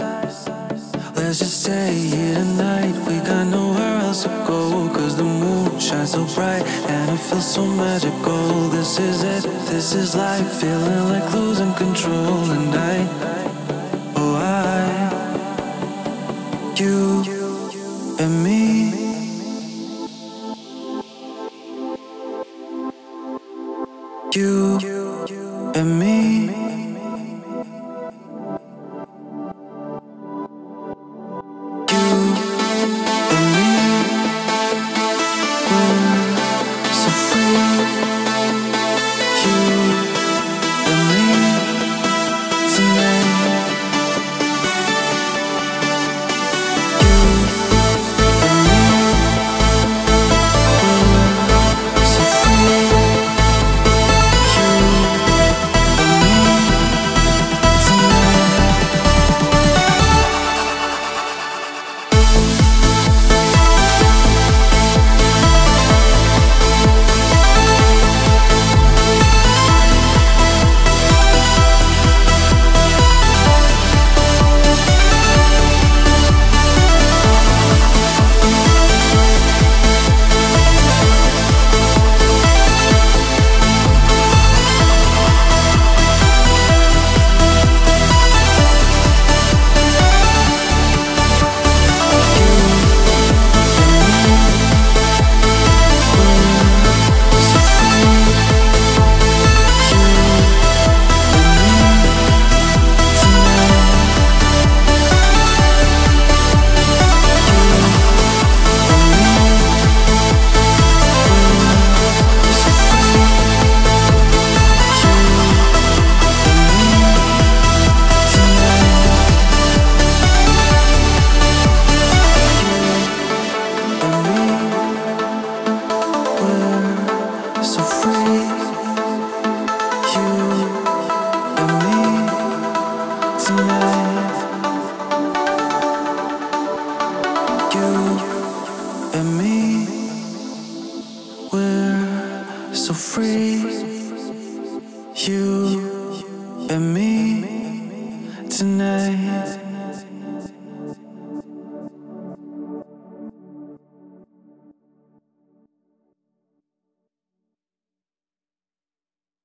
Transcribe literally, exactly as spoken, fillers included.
Let's just stay here tonight. We got nowhere else to go, cause the moon shines so bright and it feels so magical. This is it, this is life, feeling like losing control. And I, oh I, you and me, you and me. So free, you and me tonight.